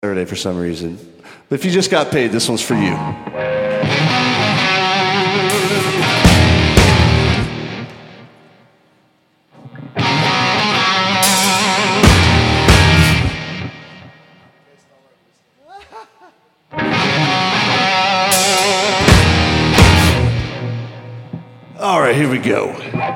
Saturday for some reason. But if you just got paid, this one's for you. All right, here we go.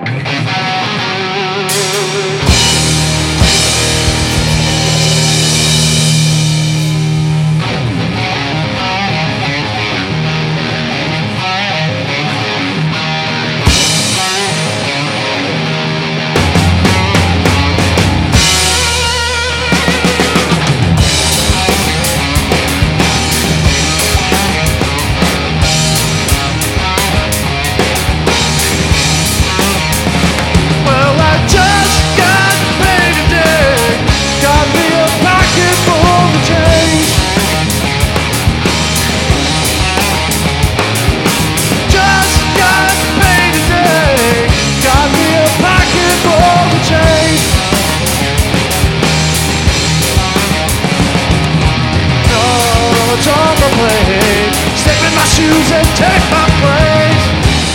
Shoes and take my place.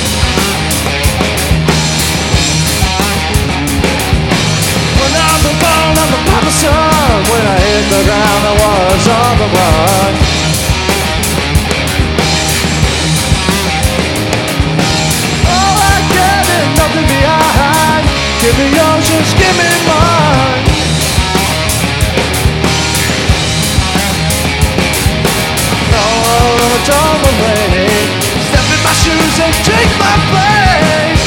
When I'm the bone, I'm the papa's son. When I hit the ground, I was on the run. All I get is nothing behind. Give me yours, just give me mine. On the way, step in my shoes and take my place.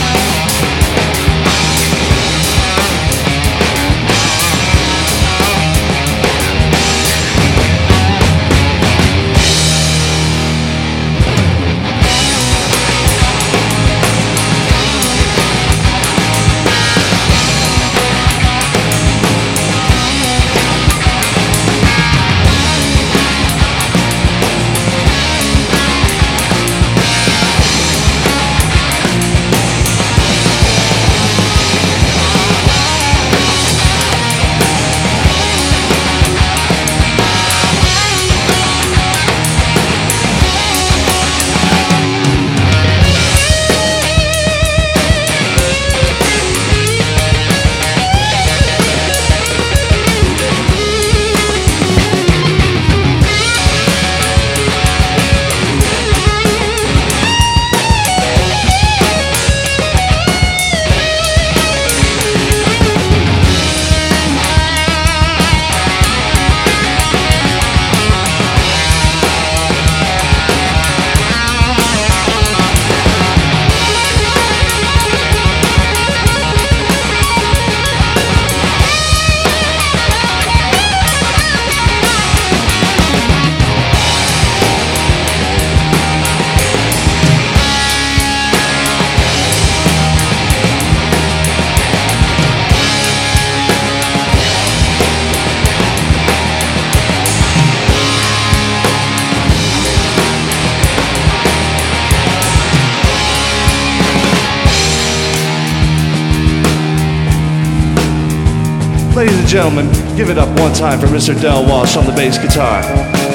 Ladies and gentlemen, give it up one time for Mr. Del Walsh on the bass guitar.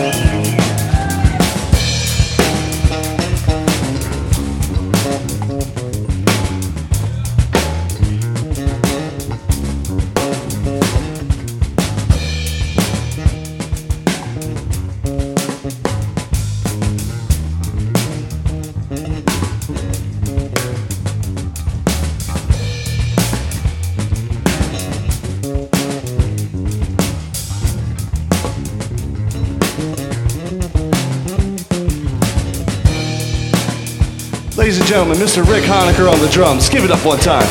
Ladies and gentlemen, Mr. Rick Honecker on the drums. Give it up one time.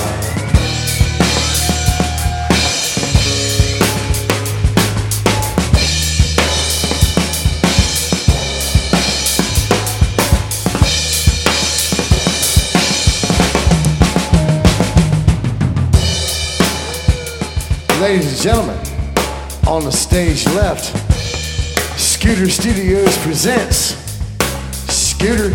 Ladies and gentlemen, on the stage left, Scooter Studios presents Scooter.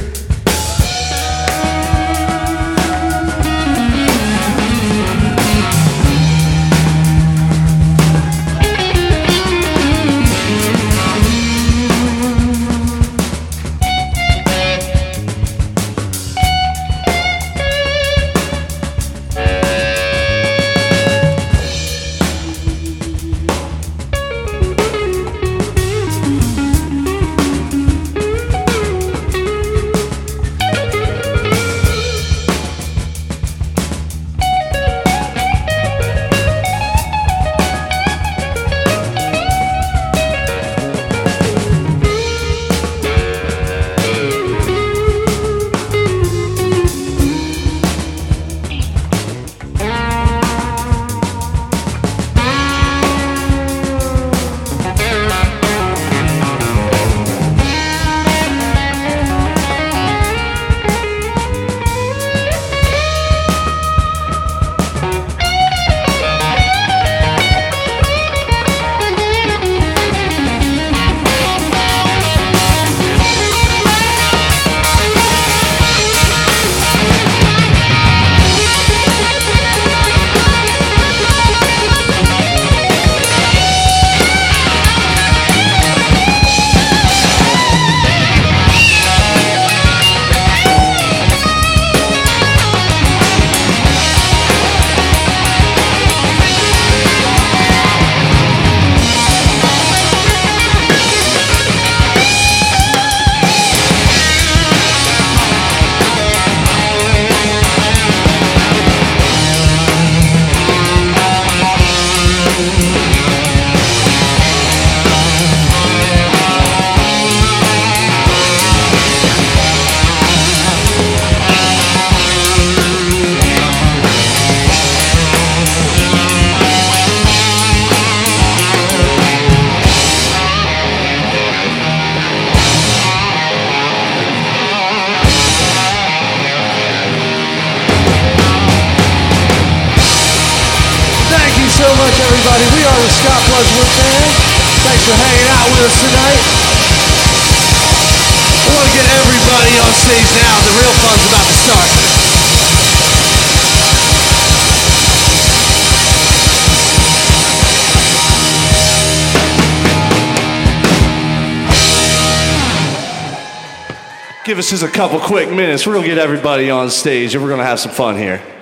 everybody. We are the Scott Bloodworth Band. Thanks for hanging out with us tonight. I want to get everybody on stage now. The real fun's about to start. Give us just a couple quick minutes. We're going to get everybody on stage and we're going to have some fun here.